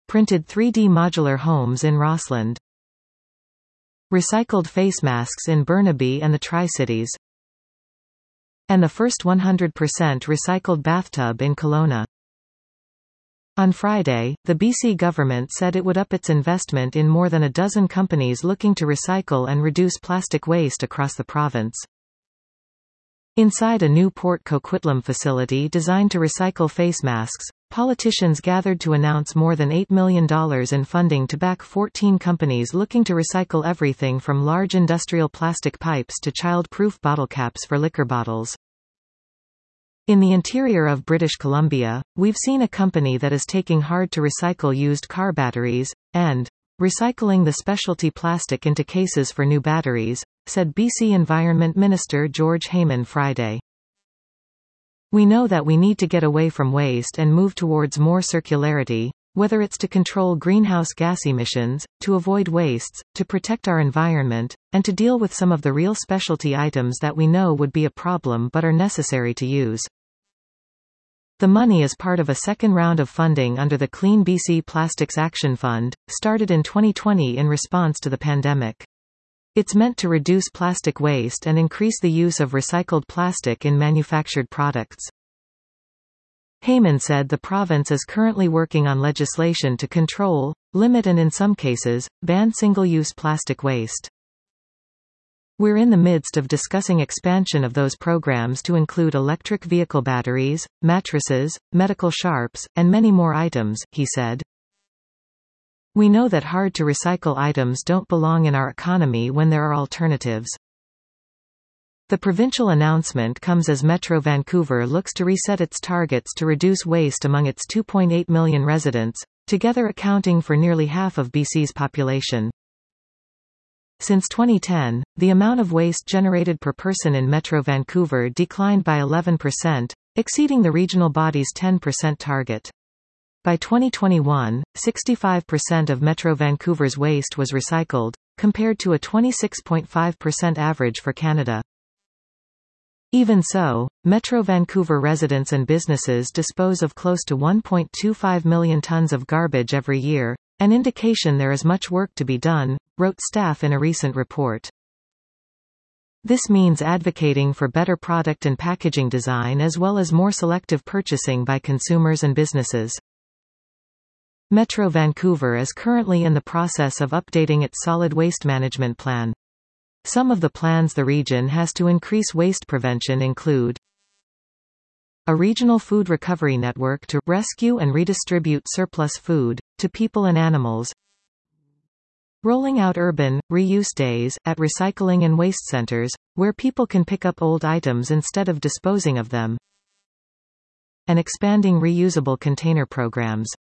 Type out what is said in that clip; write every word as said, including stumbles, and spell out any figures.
printed three D modular homes in Rossland. Recycled face masks in Burnaby and the Tri-Cities. And the first one hundred percent recycled bathtub in Kelowna. On Friday, the B C government said it would up its investment in more than a dozen companies looking to recycle and reduce plastic waste across the province. Inside a new Port Coquitlam facility designed to recycle face masks, politicians gathered to announce more than eight million dollars in funding to back fourteen companies looking to recycle everything from large industrial plastic pipes to child-proof bottle caps for liquor bottles. In the interior of British Columbia, we've seen a company that is taking hard to recycle used car batteries, and recycling the specialty plastic into cases for new batteries, said B C Environment Minister George Heyman Friday. We know that we need to get away from waste and move towards more circularity, whether it's to control greenhouse gas emissions, to avoid wastes, to protect our environment, and to deal with some of the real specialty items that we know would be a problem but are necessary to use. The money is part of a second round of funding under the Clean B C Plastics Action Fund, started in twenty twenty in response to the pandemic. It's meant to reduce plastic waste and increase the use of recycled plastic in manufactured products. Heyman said the province is currently working on legislation to control, limit and in some cases, ban single-use plastic waste. We're in the midst of discussing expansion of those programs to include electric vehicle batteries, mattresses, medical sharps, and many more items, he said. We know that hard-to-recycle items don't belong in our economy when there are alternatives. The provincial announcement comes as Metro Vancouver looks to reset its targets to reduce waste among its two point eight million residents, together accounting for nearly half of B C's population. Since twenty ten, the amount of waste generated per person in Metro Vancouver declined by eleven percent, exceeding the regional body's ten percent target. By twenty twenty-one, sixty-five percent of Metro Vancouver's waste was recycled, compared to a twenty-six point five percent average for Canada. Even so, Metro Vancouver residents and businesses dispose of close to one point two five million tons of garbage every year, an indication there is much work to be done, wrote staff in a recent report. This means advocating for better product and packaging design as well as more selective purchasing by consumers and businesses. Metro Vancouver is currently in the process of updating its solid waste management plan. Some of the plans the region has to increase waste prevention include a regional food recovery network to rescue and redistribute surplus food to people and animals, rolling out urban reuse days at recycling and waste centers, where people can pick up old items instead of disposing of them, and expanding reusable container programs.